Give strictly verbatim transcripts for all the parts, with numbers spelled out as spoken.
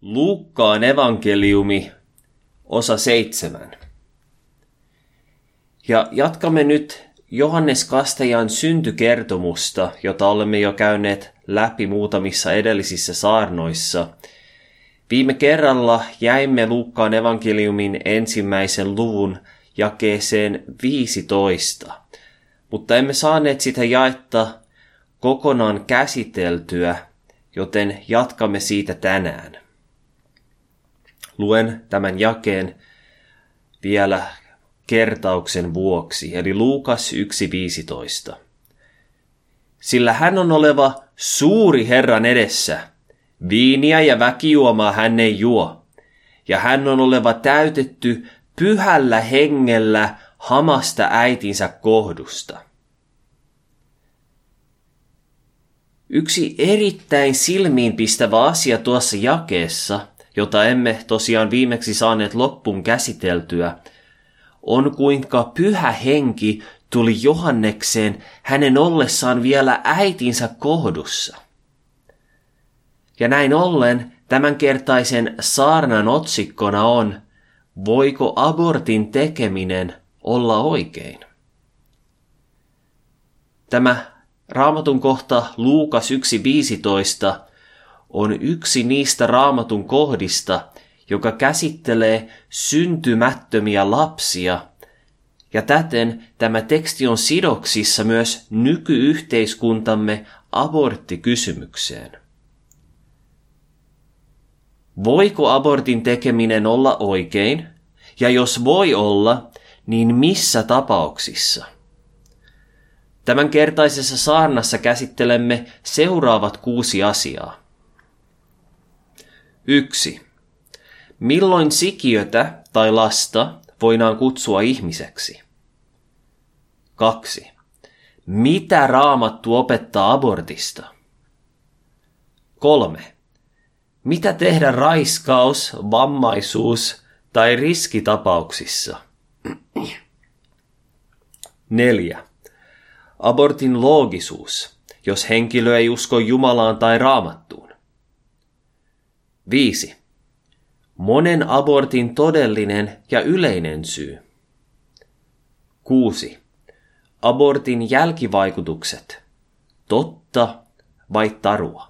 Luukkaan evankeliumi, osa seitsemän. Ja jatkamme nyt Johannes Kastajan syntykertomusta, jota olemme jo käyneet läpi muutamissa edellisissä saarnoissa. Viime kerralla jäimme Luukkaan evankeliumin ensimmäisen luvun jakeeseen viisitoista, mutta emme saaneet sitä jaetta kokonaan käsiteltyä, joten jatkamme siitä tänään. Luen tämän jakeen vielä kertauksen vuoksi, eli Luukas yksi viisitoista. Sillä hän on oleva suuri Herran edessä, viiniä ja väkijuomaa hän ei juo, ja hän on oleva täytetty pyhällä hengellä hamasta äitinsä kohdusta. Yksi erittäin silmiinpistävä asia tuossa jakeessa, jota emme tosiaan viimeksi saaneet loppuun käsiteltyä, on kuinka pyhä henki tuli Johannekseen hänen ollessaan vielä äitinsä kohdussa. Ja näin ollen tämänkertaisen saarnan otsikkona on, voiko abortin tekeminen olla oikein? Tämä Raamatun kohta Luukas yksi viisitoista on yksi niistä Raamatun kohdista, joka käsittelee syntymättömiä lapsia, ja täten tämä teksti on sidoksissa myös nykyyhteiskuntamme aborttikysymykseen. Voiko abortin tekeminen olla oikein, ja jos voi olla, niin missä tapauksissa? Tämänkertaisessa saarnassa käsittelemme seuraavat kuusi asiaa. yksi. Milloin sikiötä tai lasta voidaan kutsua ihmiseksi? kaksi. Mitä Raamattu opettaa abortista? kolme. Mitä tehdä raiskaus, vammaisuus tai riskitapauksissa? neljä. Abortin loogisuus, jos henkilö ei usko Jumalaan tai Raamattuun. viisi. Monen abortin todellinen ja yleinen syy. kuusi. Abortin jälkivaikutukset. Totta vai tarua?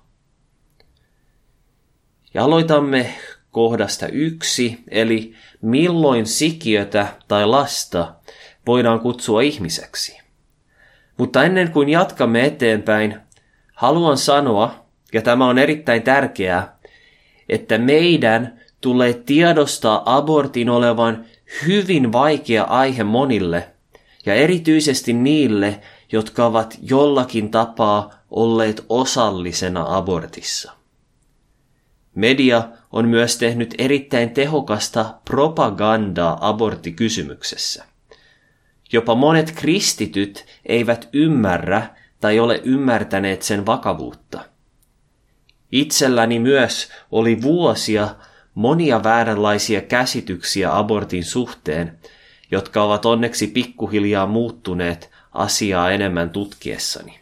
Ja aloitamme kohdasta yksi, eli milloin sikiötä tai lasta voidaan kutsua ihmiseksi. Mutta ennen kuin jatkamme eteenpäin, haluan sanoa, ja tämä on erittäin tärkeää, että meidän tulee tiedostaa abortin olevan hyvin vaikea aihe monille, ja erityisesti niille, jotka ovat jollakin tapaa olleet osallisena abortissa. Media on myös tehnyt erittäin tehokasta propagandaa aborttikysymyksessä. Jopa monet kristityt eivät ymmärrä tai ole ymmärtäneet sen vakavuutta. Itselläni myös oli vuosia monia vääränlaisia käsityksiä abortin suhteen, jotka ovat onneksi pikkuhiljaa muuttuneet asiaa enemmän tutkiessani.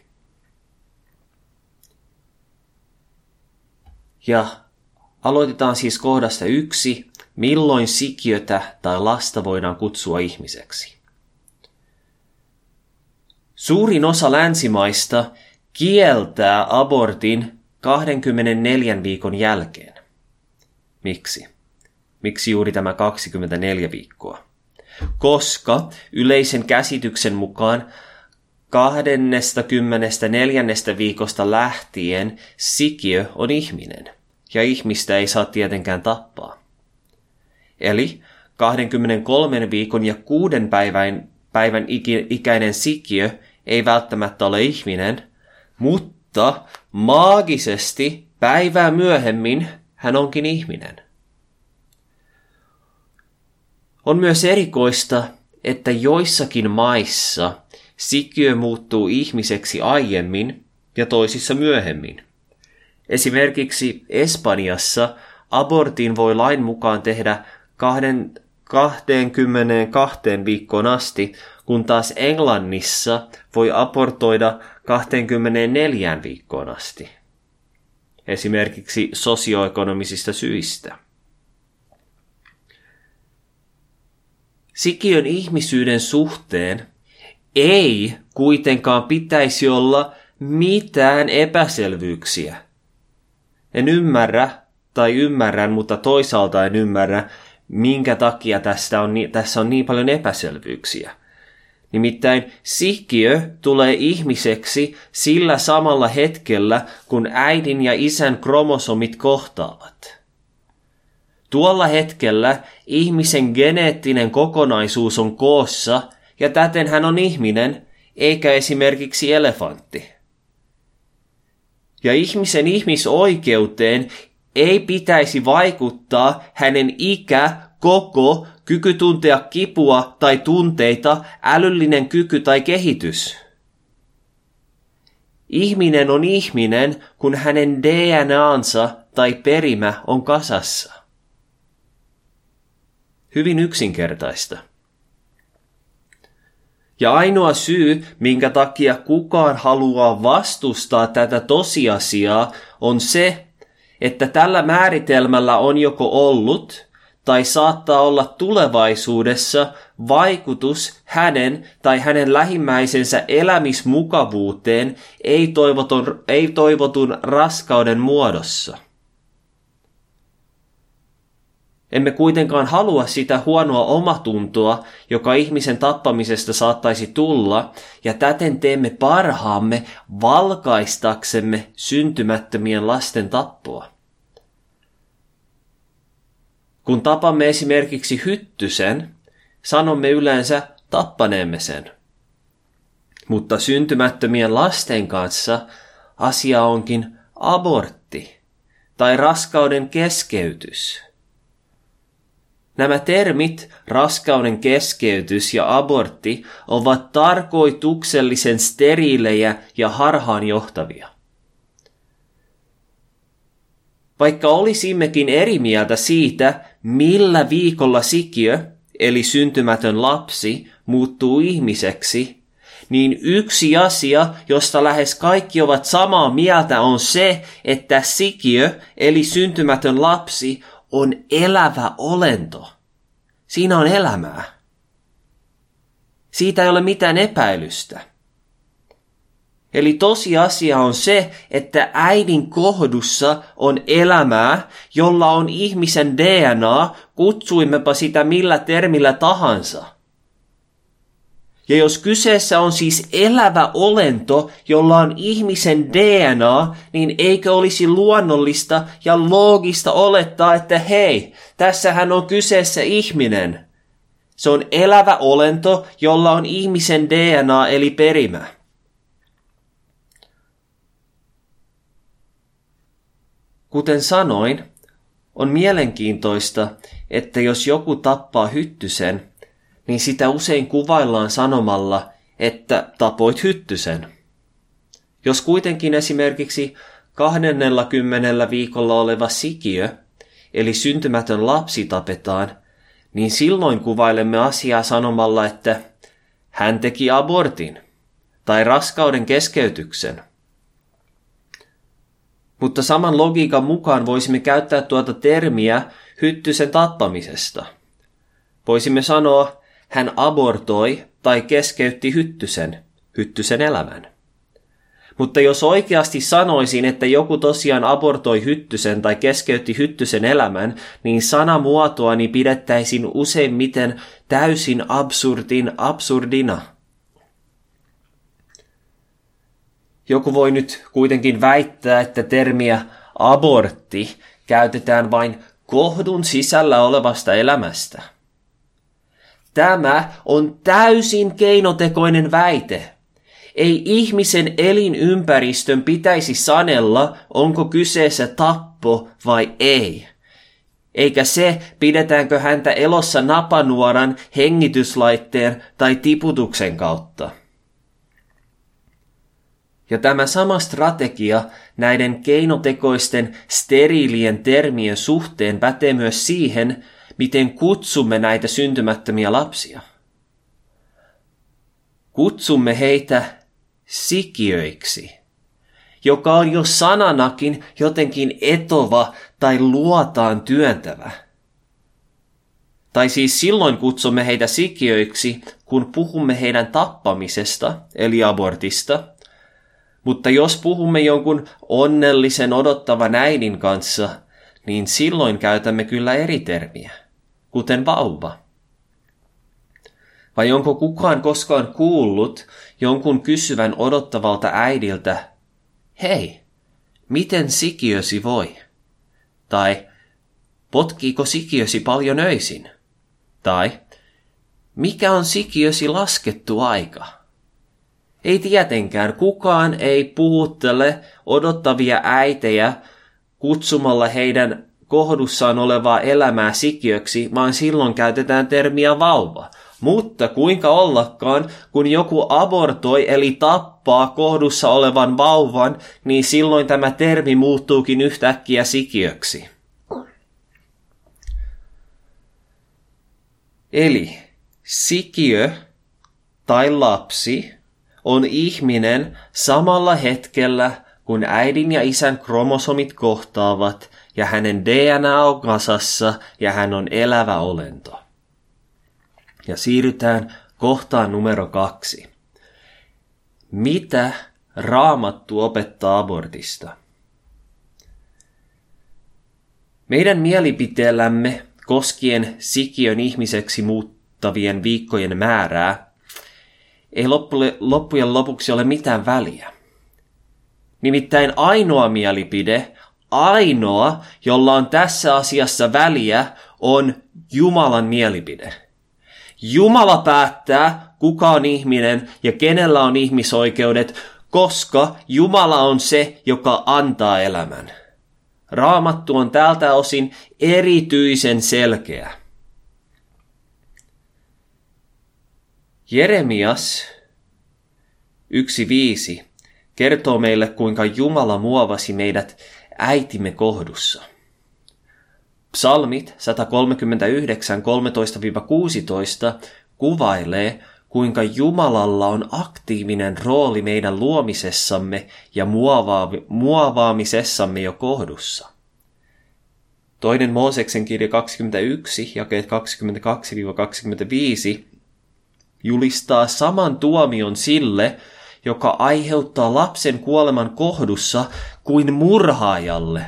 Ja aloitetaan siis kohdasta yksi, milloin sikiötä tai lasta voidaan kutsua ihmiseksi. Suurin osa länsimaista kieltää abortin kaksikymmentäneljän viikon jälkeen. Miksi? Miksi juuri tämä kaksikymmentäneljä viikkoa? Koska yleisen käsityksen mukaan kaksikymmentäneljä viikosta lähtien sikiö on ihminen, ja ihmistä ei saa tietenkään tappaa. Eli kaksikymmentäkolmen viikon ja kuuden päivän, päivän ikäinen sikiö ei välttämättä ole ihminen, mutta maagisesti päivää myöhemmin hän onkin ihminen. On myös erikoista, että joissakin maissa sikiö muuttuu ihmiseksi aiemmin ja toisissa myöhemmin. Esimerkiksi Espanjassa abortin voi lain mukaan tehdä kaksikymmentäkaksi viikkoon asti, kun taas Englannissa voi abortoida kaksikymmentäneljä viikkoon asti. esimerkiksi sosioekonomisista syistä. Sikiön ihmisyyden suhteen ei kuitenkaan pitäisi olla mitään epäselvyyksiä. En ymmärrä, tai ymmärrän, mutta toisaalta en ymmärrä, minkä takia tästä on, tässä on niin paljon epäselvyyksiä. Nimittäin sikiö tulee ihmiseksi sillä samalla hetkellä, kun äidin ja isän kromosomit kohtaavat. Tuolla hetkellä ihmisen geneettinen kokonaisuus on koossa, ja täten hän on ihminen, eikä esimerkiksi elefantti. Ja ihmisen ihmisoikeuteen ei pitäisi vaikuttaa hänen ikä, koko, kyky tuntea kipua tai tunteita, älyllinen kyky tai kehitys. Ihminen on ihminen, kun hänen D N A:nsa tai perimä on kasassa. Hyvin yksinkertaista. Ja ainoa syy, minkä takia kukaan haluaa vastustaa tätä tosiasiaa, on se, että tällä määritelmällä on joko ollut tai saattaa olla tulevaisuudessa vaikutus hänen tai hänen lähimmäisensä elämismukavuuteen ei-toivotun, ei-toivotun raskauden muodossa. Emme kuitenkaan halua sitä huonoa omatuntoa, joka ihmisen tappamisesta saattaisi tulla, ja täten teemme parhaamme valkaistaksemme syntymättömien lasten tappoa. Kun tapamme esimerkiksi hyttysen, sanomme yleensä tappaneemme sen. Mutta syntymättömien lasten kanssa asia onkin abortti tai raskauden keskeytys. Nämä termit, raskauden keskeytys ja abortti, ovat tarkoituksellisen steriilejä ja harhaanjohtavia. Vaikka olisimmekin eri mieltä siitä, millä viikolla sikiö, eli syntymätön lapsi, muuttuu ihmiseksi, niin yksi asia, josta lähes kaikki ovat samaa mieltä, on se, että sikiö, eli syntymätön lapsi, on elävä olento. Siinä on elämää. Siitä ei ole mitään epäilystä. Eli tosiasia on se, että äidin kohdussa on elämää, jolla on ihmisen D N A, kutsuimmepa sitä millä termillä tahansa. Ja jos kyseessä on siis elävä olento, jolla on ihmisen D N A, niin eikö olisi luonnollista ja loogista olettaa, että hei, tässähän on kyseessä ihminen. Se on elävä olento, jolla on ihmisen D N A eli perimä. Kuten sanoin, on mielenkiintoista, että jos joku tappaa hyttysen, niin sitä usein kuvaillaan sanomalla, että tapoit hyttysen. Jos kuitenkin esimerkiksi kahdennellakymmenellä viikolla oleva sikiö, eli syntymätön lapsi tapetaan, niin silloin kuvailemme asiaa sanomalla, että hän teki abortin tai raskauden keskeytyksen. Mutta saman logiikan mukaan voisimme käyttää tuota termiä hyttysen tappamisesta. Voisimme sanoa, hän abortoi tai keskeytti hyttysen, hyttysen elämän. Mutta jos oikeasti sanoisin, että joku tosiaan abortoi hyttysen tai keskeytti hyttysen elämän, niin sanamuotoani pidettäisiin useimmiten täysin absurdin absurdina. Joku voi nyt kuitenkin väittää, että termiä abortti käytetään vain kohdun sisällä olevasta elämästä. Tämä on täysin keinotekoinen väite. Ei ihmisen elinympäristön pitäisi sanella, onko kyseessä tappo vai ei. Eikä se, pidetäänkö häntä elossa napanuoran, hengityslaitteen tai tiputuksen kautta. Ja tämä sama strategia näiden keinotekoisten steriilien termien suhteen pätee myös siihen, miten kutsumme näitä syntymättömiä lapsia. Kutsumme heitä sikiöiksi. joka on jo sananakin jotenkin etova tai luotaan työntävä. Tai siis silloin kutsumme heitä sikiöiksi, kun puhumme heidän tappamisesta, eli abortista. Mutta jos puhumme jonkun onnellisen odottavan äidin kanssa, niin silloin käytämme kyllä eri termiä, kuten vauva. Vai onko kukaan koskaan kuullut jonkun kysyvän odottavalta äidiltä, hei, miten sikiösi voi? Tai potkiiko sikiösi paljon öisin? Tai mikä on sikiösi laskettu aika? Ei tietenkään, kukaan ei puhuttele odottavia äitejä kutsumalla heidän kohdussaan olevaa elämää sikiöksi, vaan silloin käytetään termiä vauva. Mutta kuinka ollakaan, kun joku abortoi eli tappaa kohdussa olevan vauvan, niin silloin tämä termi muuttuukin yhtäkkiä sikiöksi. Eli sikiö tai lapsi on ihminen samalla hetkellä, kun äidin ja isän kromosomit kohtaavat ja hänen D N A on kasassa ja hän on elävä olento. Ja siirrytään kohtaan numero kaksi. Mitä Raamattu opettaa abortista? Meidän mielipiteellämme koskien sikiön ihmiseksi muuttavien viikkojen määrää ei loppujen lopuksi ole mitään väliä. Nimittäin ainoa mielipide, ainoa, jolla on tässä asiassa väliä, on Jumalan mielipide. Jumala päättää, kuka on ihminen ja kenellä on ihmisoikeudet, koska Jumala on se, joka antaa elämän. Raamattu on tältä osin erityisen selkeä. Jeremias yksi viisi kertoo meille, kuinka Jumala muovasi meidät äitimme kohdussa. Psalmit sata kolmekymmentäyhdeksän kolmetoista kuusitoista kuvailee, kuinka Jumalalla on aktiivinen rooli meidän luomisessamme ja muova- muovaamisessamme jo kohdussa. Toinen Mooseksen kirja kaksikymmentäyksi, jakeet kaksikymmentäkaksi kaksikymmentäviisi, julistaa saman tuomion sille, joka aiheuttaa lapsen kuoleman kohdussa kuin murhaajalle.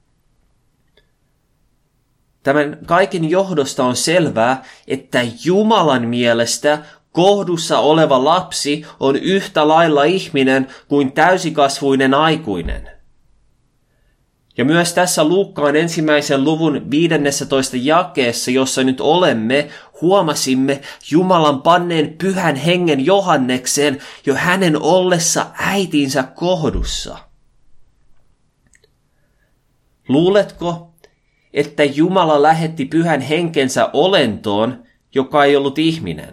Tämän kaiken johdosta on selvää, että Jumalan mielestä kohdussa oleva lapsi on yhtä lailla ihminen kuin täysikasvuinen aikuinen. Ja myös tässä Luukkaan ensimmäisen luvun viidennessätoista jakeessa, jossa nyt olemme, huomasimme Jumalan panneen pyhän hengen Johannekseen jo hänen ollessa äitinsä kohdussa. Luuletko, että Jumala lähetti pyhän henkensä olentoon, joka ei ollut ihminen?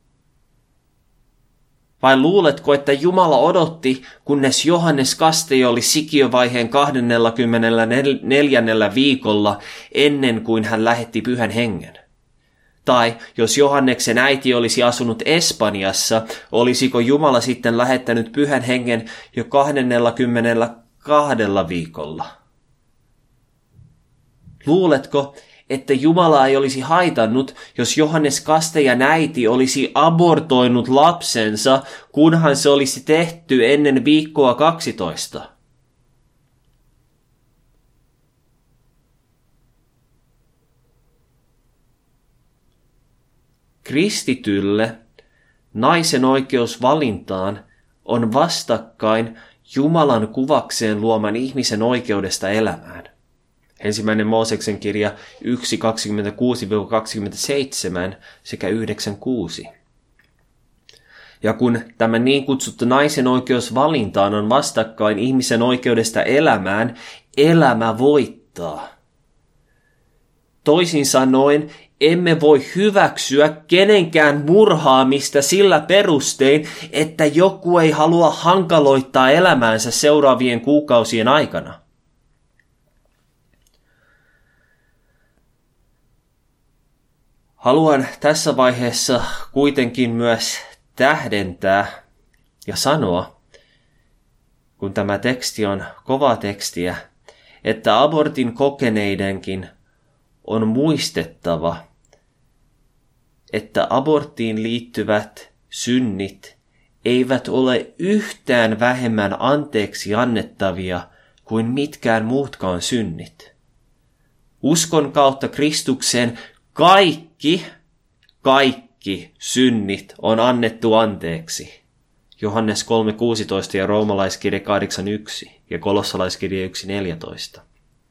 Vai luuletko, että Jumala odotti, kunnes Johannes Kastaja oli sikiövaiheen kaksikymmentäneljä viikolla ennen kuin hän lähetti pyhän hengen? Tai jos Johanneksen äiti olisi asunut Espanjassa, olisiko Jumala sitten lähettänyt pyhän hengen jo kaksikymmentäkaksi viikolla? Luuletko, että Jumala ei olisi haitannut, jos Johannes Kastajan äiti olisi abortoinut lapsensa, kunhan se olisi tehty ennen viikkoa kaksitoista? Kristitylle naisen oikeus valintaan on vastakkain Jumalan kuvakseen luoman ihmisen oikeudesta elämään. Ensimmäinen Mooseksen kirja yksi kaksikymmentäkuusi kaksikymmentäseitsemän sekä yhdeksän kuusi. Ja kun tämä niin kutsuttu naisen oikeus valintaan on vastakkain ihmisen oikeudesta elämään, elämä voittaa. Toisin sanoen, emme voi hyväksyä kenenkään murhaamista sillä perustein, että joku ei halua hankaloittaa elämäänsä seuraavien kuukausien aikana. Haluan tässä vaiheessa kuitenkin myös tähdentää ja sanoa, kun tämä teksti on kovaa tekstiä, että abortin kokeneidenkin on muistettava, että aborttiin liittyvät synnit eivät ole yhtään vähemmän anteeksi annettavia kuin mitkään muutkaan synnit. Uskon kautta Kristukseen kaikki, kaikki synnit on annettu anteeksi. Johannes kolme kuusitoista ja roomalaiskirje kahdeksan yksi ja kolossalaiskirje yksi neljätoista.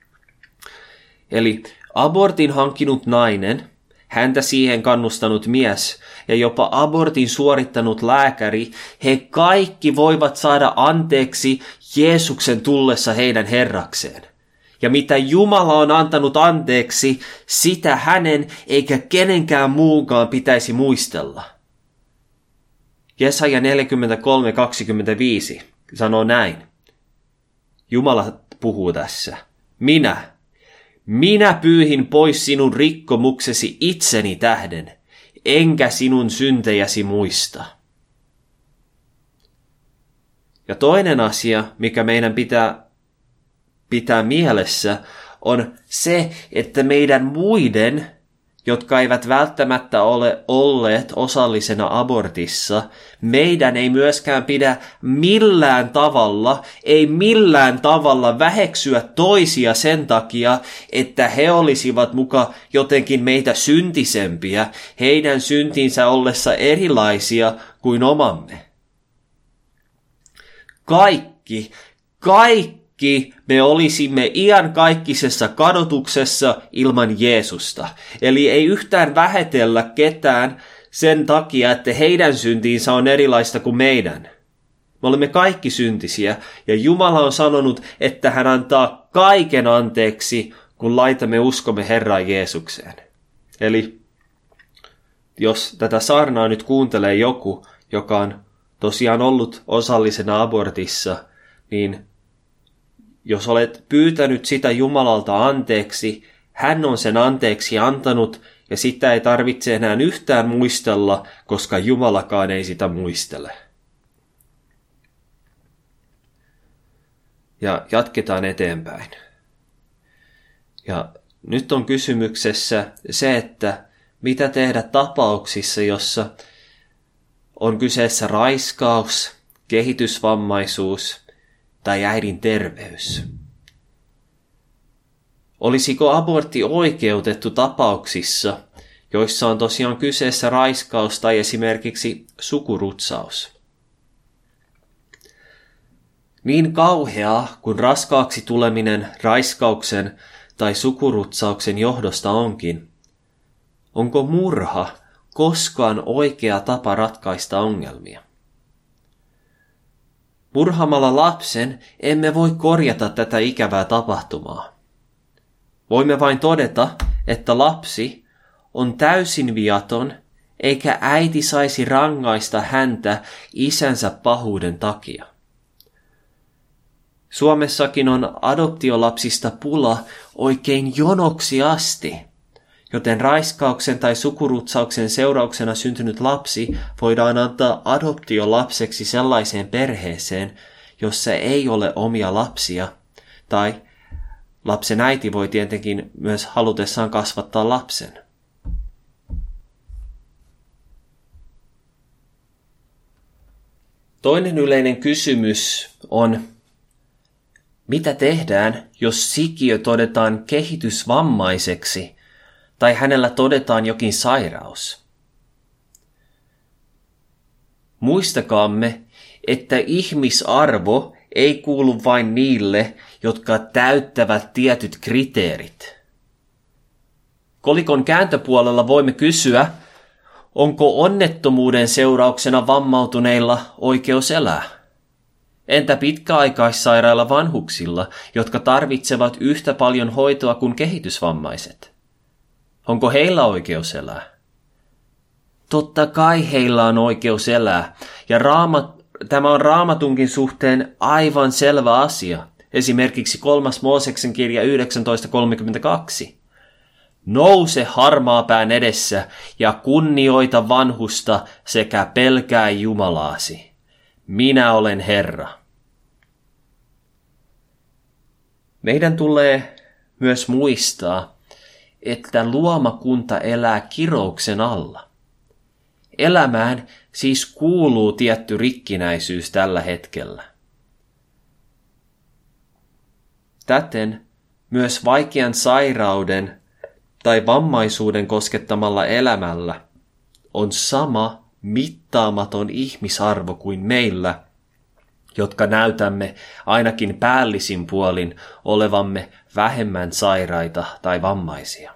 Eli abortin hankkinut nainen, häntä siihen kannustanut mies ja jopa abortin suorittanut lääkäri, he kaikki voivat saada anteeksi Jeesuksen tullessa heidän herrakseen. Ja mitä Jumala on antanut anteeksi, sitä hänen eikä kenenkään muunkaan pitäisi muistella. Jesaja neljäkymmentäkolme kaksikymmentäviisi sanoo näin. Jumala puhuu tässä. Minä, minä pyyhin pois sinun rikkomuksesi itseni tähden, enkä sinun syntejäsi muista. Ja toinen asia, mikä meidän pitää pitää mielessä, on se, että meidän muiden, jotka eivät välttämättä ole olleet osallisena abortissa, meidän ei myöskään pidä millään tavalla, ei millään tavalla väheksyä toisia sen takia, että he olisivat muka jotenkin meitä syntisempiä, heidän syntinsä ollessa erilaisia kuin omamme. Kaikki, kaikki me olisimme iankaikkisessa kadotuksessa ilman Jeesusta. Eli ei yhtään vähätellä ketään sen takia, että heidän syntiinsä on erilaista kuin meidän. Me olemme kaikki syntisiä ja Jumala on sanonut, että hän antaa kaiken anteeksi, kun laitamme uskomme Herraan Jeesukseen. Eli jos tätä saarnaa nyt kuuntelee joku, joka on tosiaan ollut osallisena abortissa, niin jos olet pyytänyt sitä Jumalalta anteeksi, hän on sen anteeksi antanut ja sitä ei tarvitse enää yhtään muistella, koska Jumalakaan ei sitä muistele. Ja jatketaan eteenpäin. Ja nyt on kysymyksessä se, että mitä tehdä tapauksissa, jossa on kyseessä raiskaus, kehitysvammaisuus tai äidin terveys. Olisiko abortti oikeutettu tapauksissa, joissa on tosiaan kyseessä raiskaus tai esimerkiksi sukurutsaus? Niin kauheaa kuin raskaaksi tuleminen raiskauksen tai sukurutsauksen johdosta onkin, onko murha koskaan oikea tapa ratkaista ongelmia? Murhaamalla lapsen emme voi korjata tätä ikävää tapahtumaa. Voimme vain todeta, että lapsi on täysin viaton, eikä äiti saisi rangaista häntä isänsä pahuuden takia. Suomessakin on adoptiolapsista pula oikein jonoksi asti, joten raiskauksen tai sukurutsauksen seurauksena syntynyt lapsi voidaan antaa adoptiolapseksi sellaiseen perheeseen, jossa ei ole omia lapsia, tai lapsen äiti voi tietenkin myös halutessaan kasvattaa lapsen. Toinen yleinen kysymys on, mitä tehdään, jos sikiö todetaan kehitysvammaiseksi tai hänellä todetaan jokin sairaus? Muistakaamme, että ihmisarvo ei kuulu vain niille, jotka täyttävät tietyt kriteerit. Kolikon kääntöpuolella voimme kysyä, onko onnettomuuden seurauksena vammautuneilla oikeus elää? Entä pitkäaikaissairailla vanhuksilla, jotka tarvitsevat yhtä paljon hoitoa kuin kehitysvammaiset? Onko heillä oikeus elää? Totta kai heillä on oikeus elää, ja raamat, tämä on Raamatunkin suhteen aivan selvä asia. Esimerkiksi kolmas Mooseksen kirja yhdeksäntoista kolmekymmentäkaksi. Nouse harmaapään edessä ja kunnioita vanhusta sekä pelkää Jumalaasi. Minä olen Herra. Meidän tulee myös muistaa, että luomakunta elää kirouksen alla. Elämään siis kuuluu tietty rikkinäisyys tällä hetkellä. Täten myös vaikean sairauden tai vammaisuuden koskettamalla elämällä on sama mittaamaton ihmisarvo kuin meillä, jotka näytämme ainakin päällisin puolin olevamme vähemmän sairaita tai vammaisia.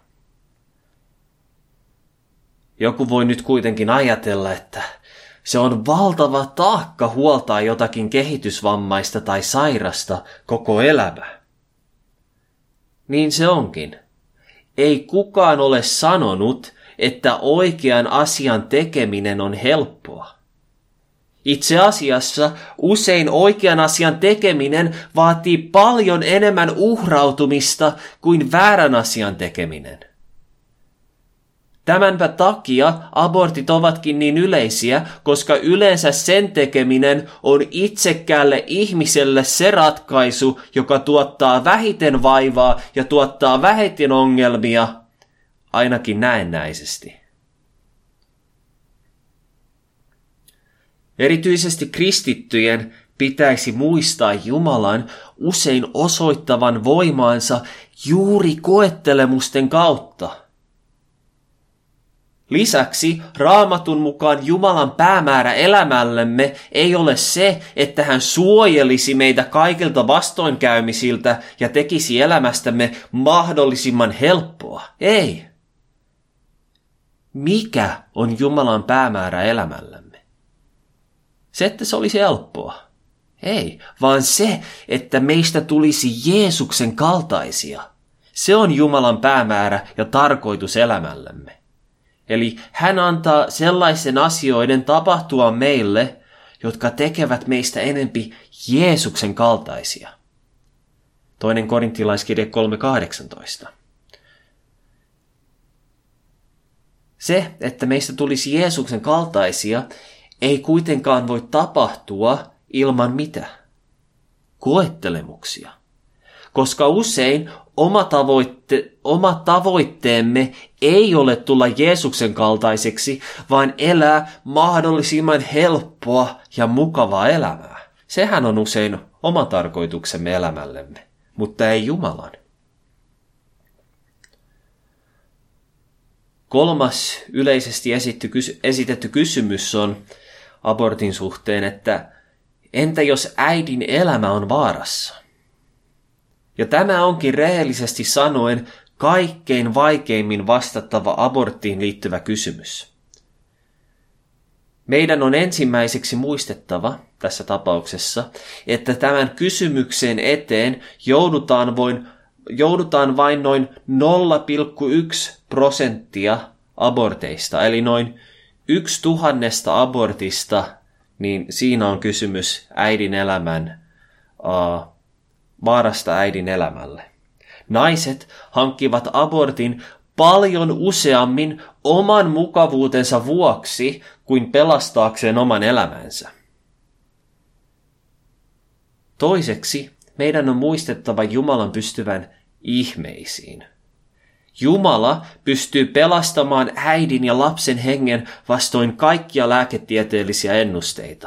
Joku voi nyt kuitenkin ajatella, että se on valtava taakka huoltaa jotakin kehitysvammaista tai sairasta koko elämä. Niin se onkin. Ei kukaan ole sanonut, että oikean asian tekeminen on helppoa. Itse asiassa usein oikean asian tekeminen vaatii paljon enemmän uhrautumista kuin väärän asian tekeminen. Tämänpä takia abortit ovatkin niin yleisiä, koska yleensä sen tekeminen on itsekkäälle ihmiselle se ratkaisu, joka tuottaa vähiten vaivaa ja tuottaa vähiten ongelmia, ainakin näennäisesti. Erityisesti kristittyjen pitäisi muistaa Jumalan usein osoittavan voimaansa juuri koettelemusten kautta. Lisäksi Raamatun mukaan Jumalan päämäärä elämällemme ei ole se, että hän suojelisi meitä kaikilta vastoinkäymisiltä ja tekisi elämästämme mahdollisimman helppoa. Ei. Mikä on Jumalan päämäärä elämällämme? Se, että se olisi helppoa. Ei, vaan se, että meistä tulisi Jeesuksen kaltaisia. Se on Jumalan päämäärä ja tarkoitus elämällämme. Eli hän antaa sellaisen asioiden tapahtua meille, jotka tekevät meistä enempi Jeesuksen kaltaisia. Toinen korintilaiskirje kolme kahdeksantoista. Se, että meistä tulisi Jeesuksen kaltaisia, ei kuitenkaan voi tapahtua ilman mitä? Koettelemuksia. Koska usein oma, tavoitte, oma tavoitteemme ei ole tulla Jeesuksen kaltaiseksi, vaan elää mahdollisimman helppoa ja mukavaa elämää. Sehän on usein oma tarkoituksemme elämällemme, mutta ei Jumalan. Kolmas yleisesti esitetty kysymys on abortin suhteen, että entä jos äidin elämä on vaarassa? Ja tämä onkin rehellisesti sanoen kaikkein vaikeimmin vastattava aborttiin liittyvä kysymys. Meidän on ensimmäiseksi muistettava tässä tapauksessa, että tämän kysymyksen eteen joudutaan, voin, joudutaan vain noin nolla pilkku yksi prosenttia aborteista, eli noin yksi tuhannesta abortista, niin siinä on kysymys äidin elämän uh, vaarasta äidin elämälle. Naiset hankkivat abortin paljon useammin oman mukavuutensa vuoksi kuin pelastaakseen oman elämänsä. Toiseksi meidän on muistettava Jumalan pystyvän ihmeisiin. Jumala pystyy pelastamaan äidin ja lapsen hengen vastoin kaikkia lääketieteellisiä ennusteita.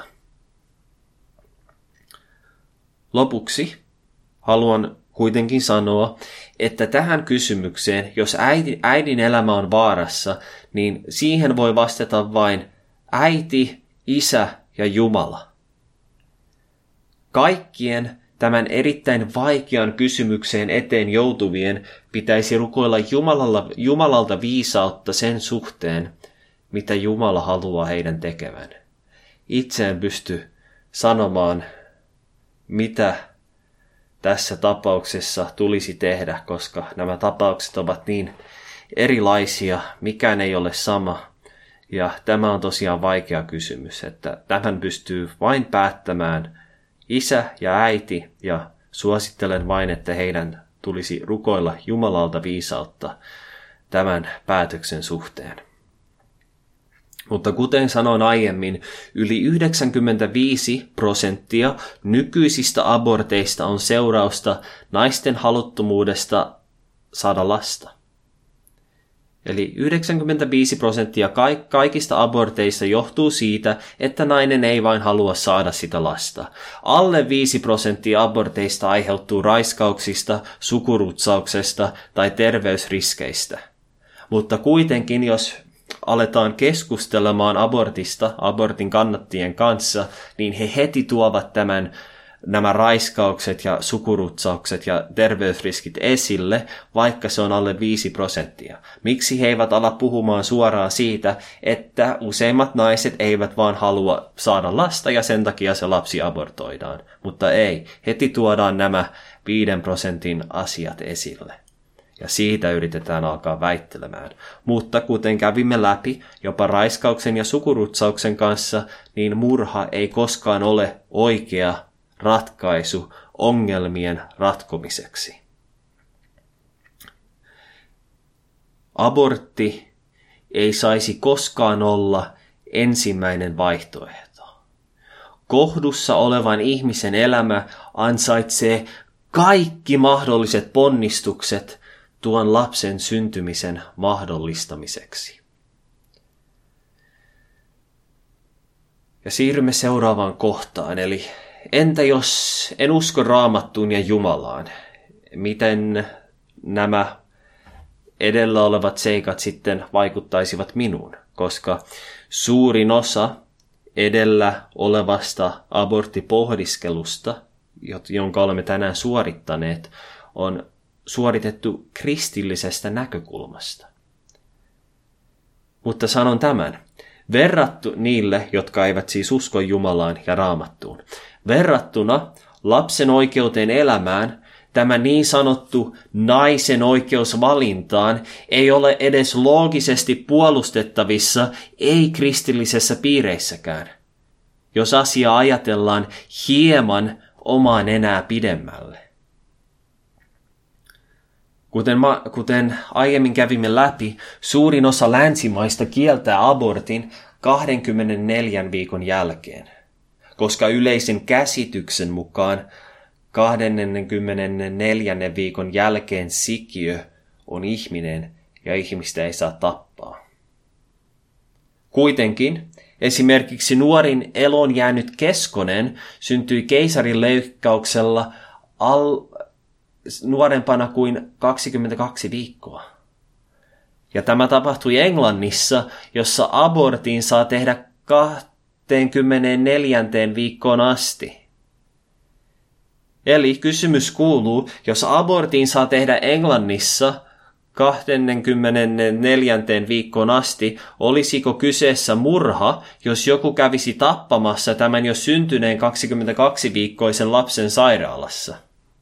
Lopuksi haluan kuitenkin sanoa, että tähän kysymykseen, jos äidin, äidin elämä on vaarassa, niin siihen voi vastata vain äiti, isä ja Jumala. Kaikkien tämän erittäin vaikean kysymykseen eteen joutuvien pitäisi rukoilla Jumalalla, Jumalalta viisautta sen suhteen, mitä Jumala haluaa heidän tekevän. Itse en pysty sanomaan, mitä tässä tapauksessa tulisi tehdä, koska nämä tapaukset ovat niin erilaisia, mikään ei ole sama. Ja tämä on tosiaan vaikea kysymys, että tämän pystyy vain päättämään isä ja äiti, ja suosittelen vain, että heidän tulisi rukoilla Jumalalta viisautta tämän päätöksen suhteen. Mutta kuten sanoin aiemmin, yli yhdeksänkymmentäviisi prosenttia nykyisistä aborteista on seurausta naisten haluttomuudesta saada lasta. Eli yhdeksänkymmentäviisi prosenttia kaikista aborteista johtuu siitä, että nainen ei vain halua saada sitä lasta. Alle viisi prosenttia aborteista aiheutuu raiskauksista, sukurutsauksesta tai terveysriskeistä. Mutta kuitenkin, jos aletaan keskustelemaan abortista abortin kannattajien kanssa, niin he heti tuovat tämän nämä raiskaukset ja sukurutsaukset ja terveysriskit esille, vaikka se on alle viisi prosenttia. Miksi he eivät ala puhumaan suoraan siitä, että useimmat naiset eivät vaan halua saada lasta ja sen takia se lapsi abortoidaan. Mutta ei, heti tuodaan nämä viiden prosentin asiat esille. Ja siitä yritetään alkaa väittelemään. Mutta kuten kävimme läpi jopa raiskauksen ja sukurutsauksen kanssa, niin murha ei koskaan ole oikea ratkaisu ongelmien ratkomiseksi. Abortti ei saisi koskaan olla ensimmäinen vaihtoehto. Kohdussa olevan ihmisen elämä ansaitsee kaikki mahdolliset ponnistukset tuon lapsen syntymisen mahdollistamiseksi. Ja siirrymme seuraavaan kohtaan, eli entä jos en usko Raamattuun ja Jumalaan? Miten nämä edellä olevat seikat sitten vaikuttaisivat minuun? Koska suurin osa edellä olevasta aborttipohdiskelusta, jonka olemme tänään suorittaneet, on suoritettu kristillisestä näkökulmasta. Mutta sanon tämän, verrattu niille, jotka eivät siis usko Jumalaan ja Raamattuun. Verrattuna lapsen oikeuteen elämään, tämä niin sanottu naisen oikeus valintaan ei ole edes loogisesti puolustettavissa, ei kristillisessä piireissäkään, jos asiaa ajatellaan hieman omaan enää pidemmälle. Kuten, ma, kuten aiemmin kävimme läpi, suurin osa länsimaista kieltää abortin kaksikymmentäneljän viikon jälkeen, koska yleisen käsityksen mukaan kaksikymmentäneljän viikon jälkeen sikiö on ihminen ja ihmistä ei saa tappaa. Kuitenkin esimerkiksi nuorin eloon jäänyt keskonen syntyi keisarinleikkauksella al nuorempana kuin kaksikymmentäkaksi viikkoa. Ja tämä tapahtui Englannissa, jossa abortin saa tehdä kaksikymmentäneljänteen viikkoon asti. Eli kysymys kuuluu, jos abortin saa tehdä Englannissa kaksikymmentäneljänteen viikkoon asti, olisiko kyseessä murha, jos joku kävisi tappamassa tämän jo syntyneen kaksikymmentäkaksi-viikkoisen lapsen sairaalassa?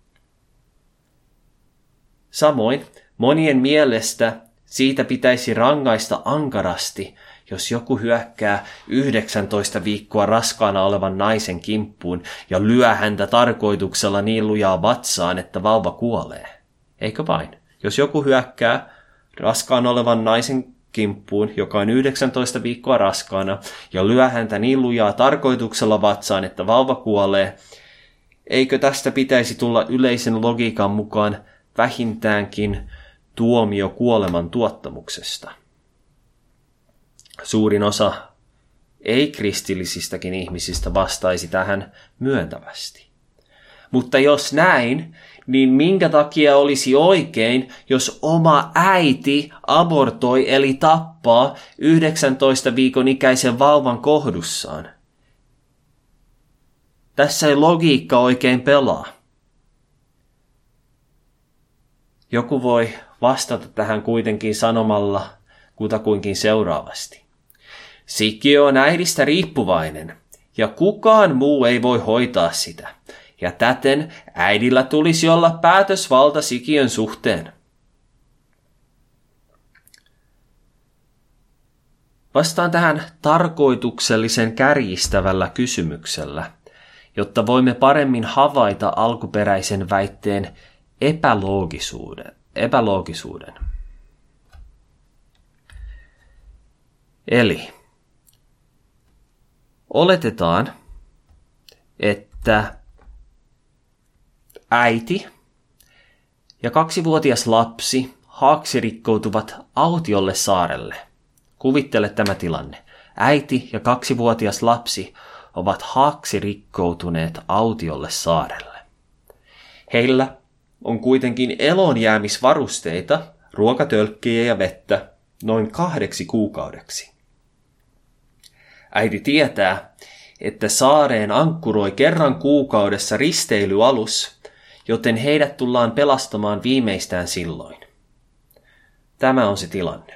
Samoin monien mielestä siitä pitäisi rangaista ankarasti, jos joku hyökkää yhdeksäntoista viikkoa raskaana olevan naisen kimppuun ja lyö häntä tarkoituksella niin lujaa vatsaan, että vauva kuolee. Eikö vain? Jos joku hyökkää raskaana olevan naisen kimppuun, joka on yhdeksäntoista viikkoa raskaana, ja lyö häntä niin lujaa tarkoituksella vatsaan, että vauva kuolee, eikö tästä pitäisi tulla yleisen logiikan mukaan vähintäänkin tuomio kuoleman tuottamuksesta? Suurin osa ei-kristillisistäkin ihmisistä vastaisi tähän myöntävästi. Mutta jos näin, niin minkä takia olisi oikein, jos oma äiti abortoi eli tappaa yhdeksäntoista viikon ikäisen vauvan kohdussaan? Tässä ei logiikka oikein pelaa. Joku voi vastata tähän kuitenkin sanomalla kutakuinkin seuraavasti. Sikiö on äidistä riippuvainen, ja kukaan muu ei voi hoitaa sitä, ja täten äidillä tulisi olla päätösvalta sikiön suhteen. Vastaan tähän tarkoituksellisen kärjistävällä kysymyksellä, jotta voimme paremmin havaita alkuperäisen väitteen epäloogisuuden. epäloogisuuden. Eli, Oletetaan, että äiti ja kaksivuotias lapsi haaksirikkoutuvat autiolle saarelle. Kuvittele tämä tilanne. Äiti ja kaksivuotias lapsi ovat haaksirikkoutuneet autiolle saarelle. Heillä on kuitenkin eloonjäämisvarusteita, ruokatölkkiä ja vettä noin kahdeksi kuukaudeksi. Äiti tietää, että saareen ankkuroi kerran kuukaudessa risteilyalus, joten heidät tullaan pelastamaan viimeistään silloin. Tämä on se tilanne.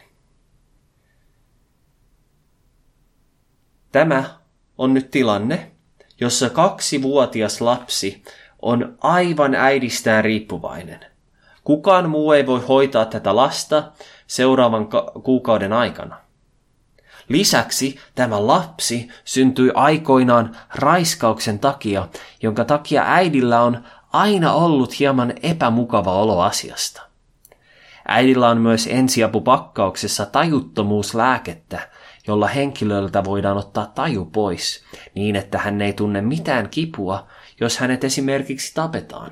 Tämä on nyt tilanne, jossa kaksivuotias lapsi on aivan äidistään riippuvainen. Kukaan muu ei voi hoitaa tätä lasta seuraavan kuukauden aikana. Lisäksi tämä lapsi syntyi aikoinaan raiskauksen takia, jonka takia äidillä on aina ollut hieman epämukava olo asiasta. Äidillä on myös ensiapupakkauksessa tajuttomuuslääkettä, jolla henkilöltä voidaan ottaa taju pois, niin että hän ei tunne mitään kipua, jos hänet esimerkiksi tapetaan.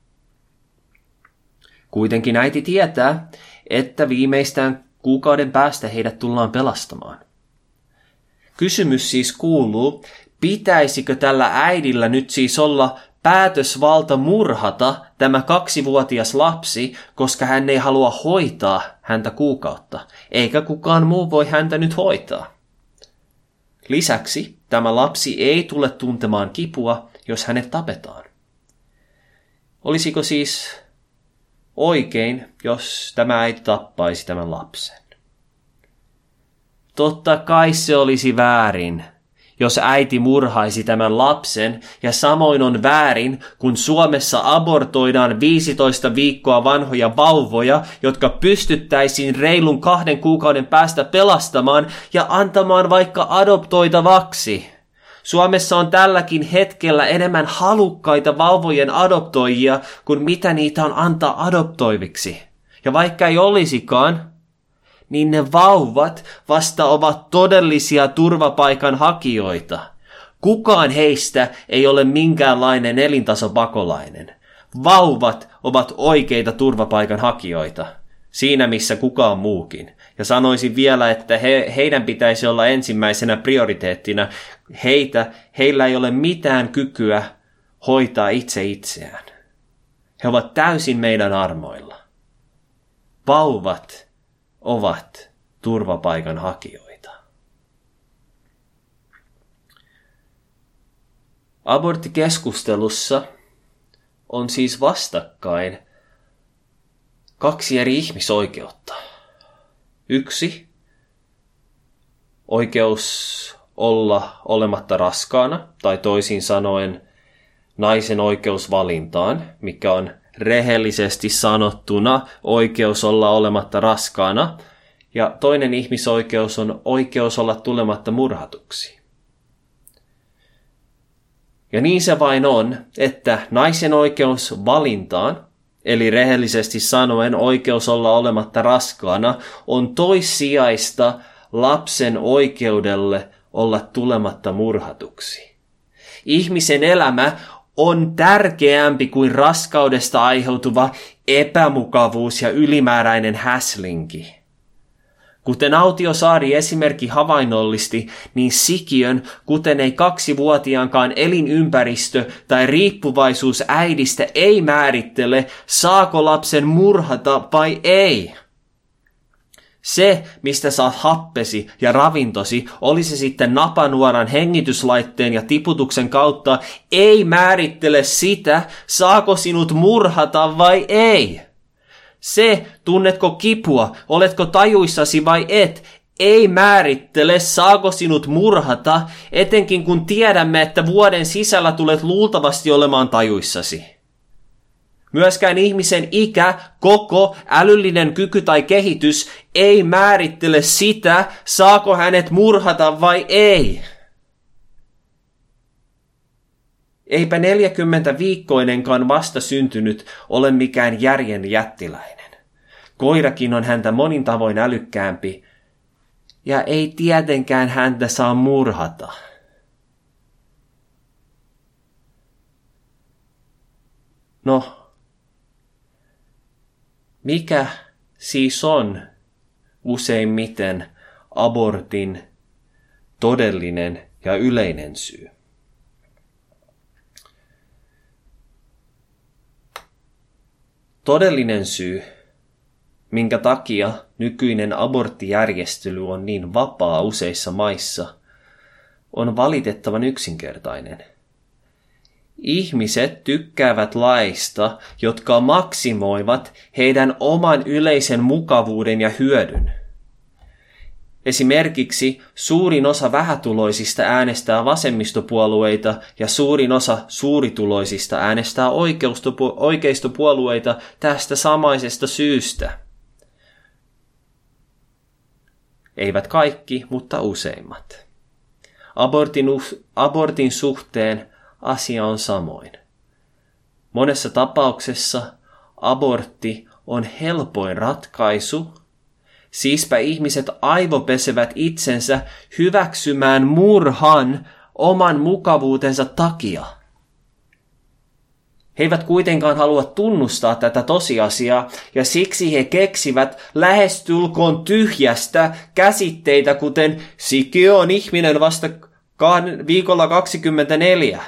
Kuitenkin äiti tietää, että viimeistään kuukauden päästä heidät tullaan pelastamaan. Kysymys siis kuuluu, pitäisikö tällä äidillä nyt siis olla päätösvalta murhata tämä kaksivuotias lapsi, koska hän ei halua hoitaa häntä kuukautta, eikä kukaan muu voi häntä nyt hoitaa. Lisäksi tämä lapsi ei tule tuntemaan kipua, jos hänet tapetaan. Olisiko siis oikein, jos tämä äiti tappaisi tämän lapsen? Totta kai se olisi väärin, jos äiti murhaisi tämän lapsen, ja samoin on väärin, kun Suomessa abortoidaan viisitoista viikkoa vanhoja vauvoja, jotka pystyttäisiin reilun kahden kuukauden päästä pelastamaan ja antamaan vaikka adoptoitavaksi. Suomessa on tälläkin hetkellä enemmän halukkaita vauvojen adoptoijia kuin mitä niitä on antaa adoptoiviksi. Ja vaikka ei olisikaan, niin ne vauvat vasta ovat todellisia turvapaikanhakijoita. Kukaan heistä ei ole minkäänlainen elintasopakolainen. Vauvat ovat oikeita turvapaikanhakijoita, siinä missä kukaan muukin. Ja sanoisin vielä, että he, heidän pitäisi olla ensimmäisenä prioriteettina. Heitä, heillä ei ole mitään kykyä hoitaa itse itseään. He ovat täysin meidän armoilla. Vauvat ovat turvapaikanhakijoita. Aborttikeskustelussa on siis vastakkain kaksi eri ihmisoikeutta. Yksi, oikeus olla olematta raskaana, tai toisin sanoen naisen oikeus valintaan, mikä on rehellisesti sanottuna oikeus olla olematta raskaana, ja toinen ihmisoikeus on oikeus olla tulematta murhatuksi. Ja niin se vain on, että naisen oikeus valintaan, eli rehellisesti sanoen oikeus olla olematta raskaana, on toissijaista lapsen oikeudelle olla tulematta murhatuksi. Ihmisen elämä on tärkeämpi kuin raskaudesta aiheutuva epämukavuus ja ylimääräinen häslinki. Kuten Autiosaari esimerkki havainnollisti, niin sikiön, kuten ei kaksivuotiaankaan elinympäristö tai riippuvaisuus äidistä ei määrittele, saako lapsen murhata vai ei. Se, mistä saat happesi ja ravintosi, oli se sitten napanuoran, hengityslaitteen ja tiputuksen kautta, ei määrittele sitä, saako sinut murhata vai ei. Se, tunnetko kipua, oletko tajuissasi vai et, ei määrittele, saako sinut murhata, etenkin kun tiedämme, että vuoden sisällä tulet luultavasti olemaan tajuissasi. Myöskään ihmisen ikä, koko, älyllinen kyky tai kehitys ei määrittele sitä, saako hänet murhata vai ei. Eipä neljäkymmentäviikkoinenkaan vasta syntynyt ole mikään järjen jättiläinen. Koirakin on häntä monin tavoin älykkäämpi, ja ei tietenkään häntä saa murhata. No, mikä siis on useimmiten abortin todellinen ja yleinen syy? Todellinen syy, minkä takia nykyinen aborttijärjestely on niin vapaa useissa maissa, on valitettavan yksinkertainen. Ihmiset tykkäävät laista, jotka maksimoivat heidän oman yleisen mukavuuden ja hyödyn. Esimerkiksi suurin osa vähätuloisista äänestää vasemmistopuolueita ja suurin osa suurituloisista äänestää oikeistopuolueita tästä samaisesta syystä. Eivät kaikki, mutta useimmat. Abortin, abortin suhteen asia on samoin. Monessa tapauksessa abortti on helpoin ratkaisu, siispä ihmiset aivopesevät itsensä hyväksymään murhan oman mukavuutensa takia. He eivät kuitenkaan halua tunnustaa tätä tosiasiaa, ja siksi he keksivät lähestulkoon tyhjästä käsitteitä, kuten sikiö on ihminen vasta viikolla kaksikymmentäneljä.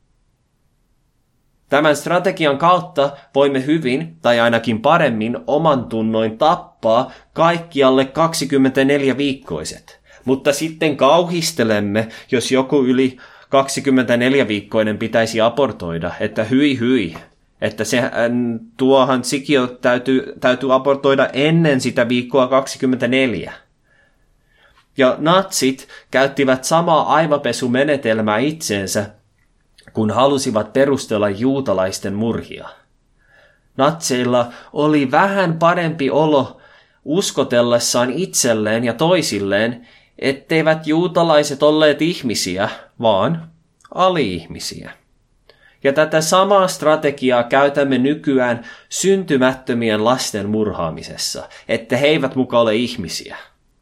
Tämän strategian kautta voimme hyvin, tai ainakin paremmin, oman tunnoin tappaa kaikki alle kaksikymmentäneljä-viikkoiset. Mutta sitten kauhistelemme, jos joku yli kaksikymmentäneljä-viikkoinen pitäisi abortoida, että hyi hyi, että se, tuohan sikiö täytyy, täytyy abortoida ennen sitä viikkoa kaksikymmentäneljä. Ja natsit käyttivät samaa aivopesumenetelmää itseensä, kun halusivat perustella juutalaisten murhia. Natseilla oli vähän parempi olo uskotellessaan itselleen ja toisilleen, etteivät juutalaiset olleet ihmisiä, vaan ali-ihmisiä. Ja tätä samaa strategiaa käytämme nykyään syntymättömien lasten murhaamisessa, että he eivät muka ole ihmisiä.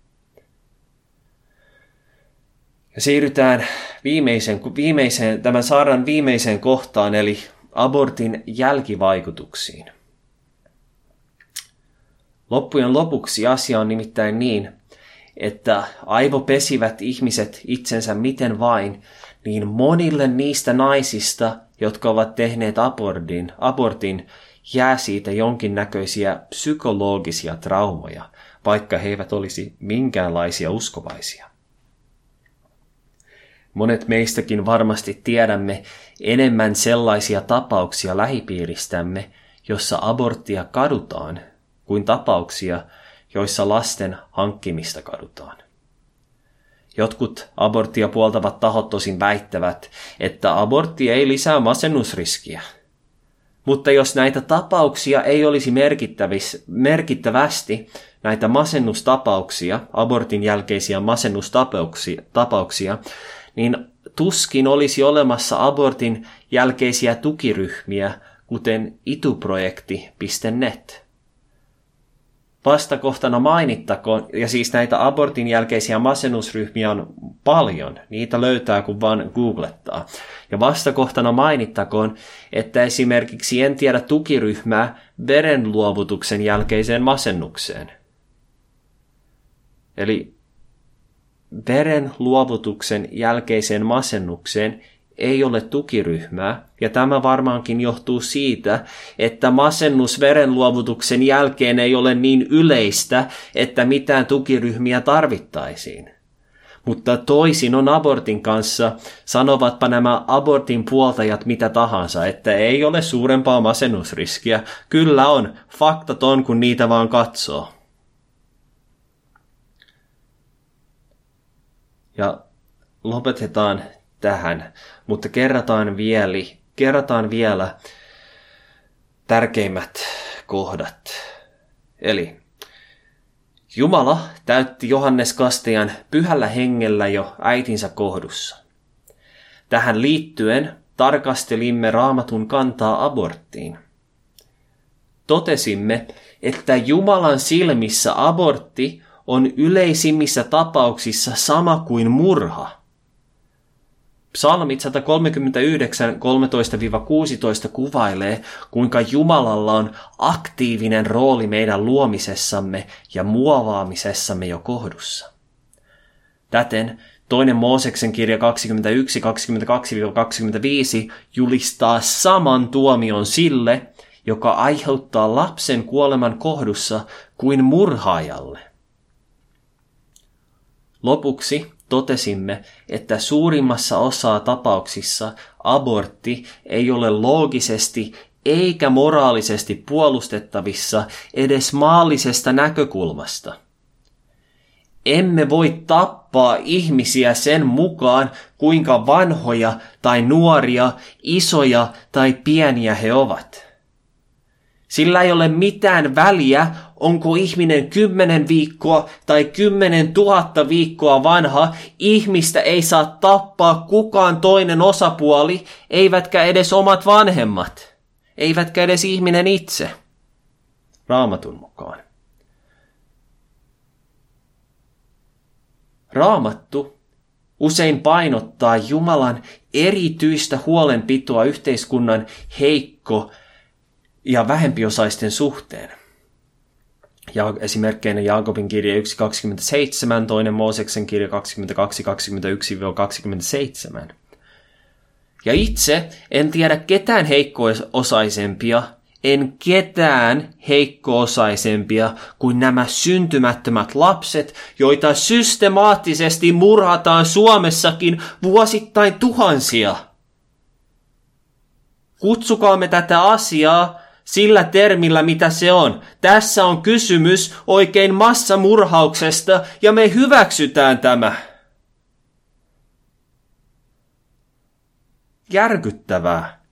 Ja siirrytään viimeisen, viimeiseen, tämän saarnan viimeiseen kohtaan, eli abortin jälkivaikutuksiin. Loppujen lopuksi asia on nimittäin niin, että aivopesivät ihmiset itsensä miten vain, niin monille niistä naisista, jotka ovat tehneet abortin, abortin jää siitä jonkinnäköisiä psykologisia traumoja, vaikka he eivät olisi minkäänlaisia uskovaisia. Monet meistäkin varmasti tiedämme enemmän sellaisia tapauksia lähipiiristämme, jossa aborttia kadutaan, kuin tapauksia, joissa lasten hankkimista kadutaan. Jotkut aborttia puoltavat tahot tosin väittävät, että abortti ei lisää masennusriskiä. Mutta jos näitä tapauksia ei olisi merkittävästi, näitä masennustapauksia, abortin jälkeisiä masennustapauksia, niin tuskin olisi olemassa abortin jälkeisiä tukiryhmiä, kuten ituprojekti piste net. Vastakohtana mainittakoon, ja siis näitä abortin jälkeisiä masennusryhmiä on paljon, niitä löytää kun vaan googlettaa. Ja vastakohtana mainittakoon, että esimerkiksi en tiedä tukiryhmää verenluovutuksen jälkeiseen masennukseen. Eli verenluovutuksen jälkeiseen masennukseen ei ole tukiryhmää, ja tämä varmaankin johtuu siitä, että masennus verenluovutuksen jälkeen ei ole niin yleistä, että mitään tukiryhmiä tarvittaisiin. Mutta toisin on abortin kanssa, sanovatpa nämä abortin puoltajat mitä tahansa, että ei ole suurempaa masennusriskiä. Kyllä on, faktat on kun niitä vaan katsoo. Ja lopetetaan tähän, mutta kerrataan vielä, kerrataan vielä tärkeimmät kohdat. Eli Jumala täytti Johannes Kastajan pyhällä hengellä jo äitinsä kohdussa. Tähän liittyen tarkastelimme Raamatun kantaa aborttiin. Totesimme, että Jumalan silmissä abortti on yleisimmissä tapauksissa sama kuin murha. Psalmit sata kolmekymmentäyhdeksän kolmetoista kuusitoista kuvailee, kuinka Jumalalla on aktiivinen rooli meidän luomisessamme ja muovaamisessamme jo kohdussa. Täten toinen Mooseksen kirja kaksikymmentäyksi kaksikymmentäkaksi kaksikymmentäviisi julistaa saman tuomion sille, joka aiheuttaa lapsen kuoleman kohdussa kuin murhaajalle. Lopuksi totesimme, että suurimmassa osaa tapauksissa abortti ei ole loogisesti eikä moraalisesti puolustettavissa edes maallisesta näkökulmasta. Emme voi tappaa ihmisiä sen mukaan, kuinka vanhoja tai nuoria, isoja tai pieniä he ovat. Sillä ei ole mitään väliä, onko ihminen kymmenen viikkoa tai kymmenen tuhatta viikkoa vanha, ihmistä ei saa tappaa kukaan toinen osapuoli, eivätkä edes omat vanhemmat, eivätkä edes ihminen itse, Raamatun mukaan. Raamattu usein painottaa Jumalan erityistä huolenpitoa yhteiskunnan heikko- ja vähempiosaisten suhteen. Ja esimerkkeinä Jaakobin kirja yksi kaksikymmentäseitsemän, toinen Mooseksen kirja kaksikymmentäkaksi kaksikymmentäyksi kaksikymmentäseitsemän. Ja itse en tiedä ketään heikko-osaisempia, en ketään heikko-osaisempia kuin nämä syntymättömät lapset, joita systemaattisesti murhataan Suomessakin vuosittain tuhansia. Kutsukaamme tätä asiaa sillä termillä, mitä se on. Tässä on kysymys oikein massamurhauksesta ja me hyväksytään tämä. Järkyttävää.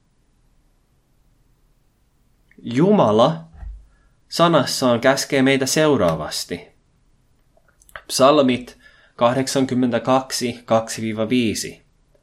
Jumala sanassaan käskee meitä seuraavasti. Psalmit kahdeksankymmentäkaksi kaksi viisi.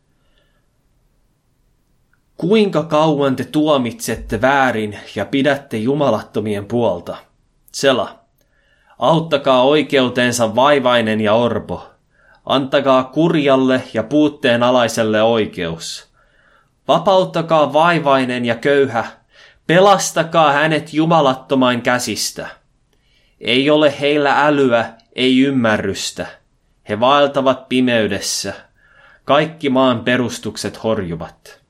Kuinka kauan te tuomitsette väärin ja pidätte jumalattomien puolta? Sela. Auttakaa oikeutensa vaivainen ja orpo. Antakaa kurjalle ja puutteen alaiselle oikeus. Vapauttakaa vaivainen ja köyhä. Pelastakaa hänet jumalattomain käsistä. Ei ole heillä älyä, ei ymmärrystä. He vaeltavat pimeydessä. Kaikki maan perustukset horjuvat.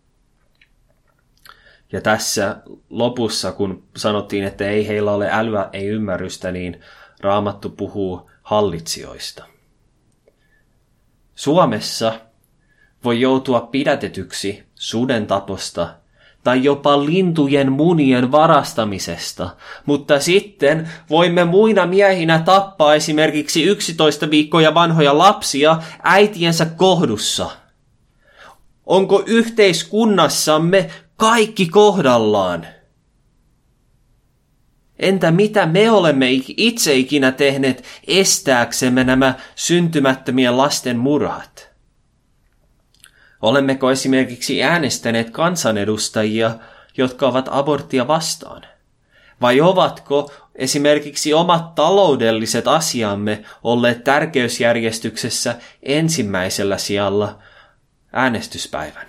Ja tässä lopussa, kun sanottiin, että ei heillä ole älyä, ei ymmärrystä, niin Raamattu puhuu hallitsijoista. Suomessa voi joutua pidätetyksi suden taposta tai jopa lintujen munien varastamisesta, mutta sitten voimme muina miehinä tappaa esimerkiksi yksitoista viikkoja vanhoja lapsia äitiensä kohdussa. Onko yhteiskunnassamme kaikki kohdallaan? Entä mitä me olemme itse ikinä tehneet estääksemme nämä syntymättömien lasten murhat? Olemmeko esimerkiksi äänestäneet kansanedustajia, jotka ovat aborttia vastaan? Vai ovatko esimerkiksi omat taloudelliset asiamme olleet tärkeysjärjestyksessä ensimmäisellä sijalla äänestyspäivänä?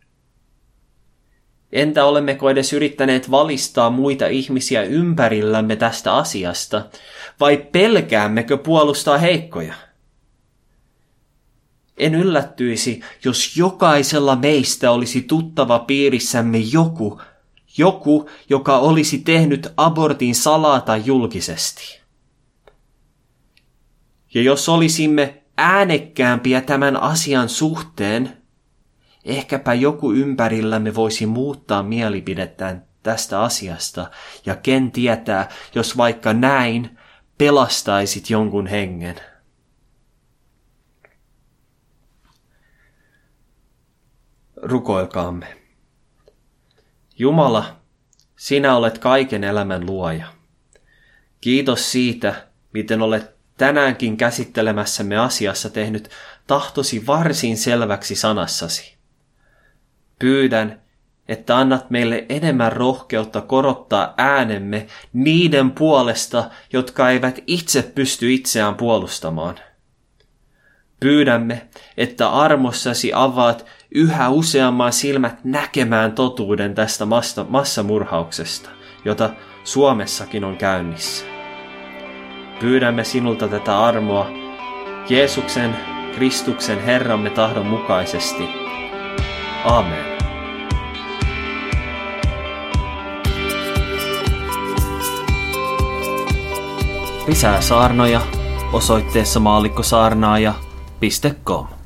Entä olemmeko edes yrittäneet valistaa muita ihmisiä ympärillämme tästä asiasta, vai pelkäämmekö puolustaa heikkoja? En yllättyisi, jos jokaisella meistä olisi tuttava piirissämme joku, joku, joka olisi tehnyt abortin salata julkisesti. Ja jos olisimme äänekkäämpiä tämän asian suhteen, ehkäpä joku ympärillämme voisi muuttaa mielipidettään tästä asiasta, ja ken tietää, jos vaikka näin pelastaisit jonkun hengen. Rukoilkaamme. Jumala, sinä olet kaiken elämän luoja. Kiitos siitä, miten olet tänäänkin käsittelemässämme asiassa tehnyt tahtosi varsin selväksi sanassasi. Pyydän, että annat meille enemmän rohkeutta korottaa äänemme niiden puolesta, jotka eivät itse pysty itseään puolustamaan. Pyydämme, että armossasi avaat yhä useamman silmät näkemään totuuden tästä massamurhauksesta, jota Suomessakin on käynnissä. Pyydämme sinulta tätä armoa Jeesuksen, Kristuksen Herramme tahdon mukaisesti. Amen. Lisää saarnoja osoitteessa maallikkosaarnaaja piste com.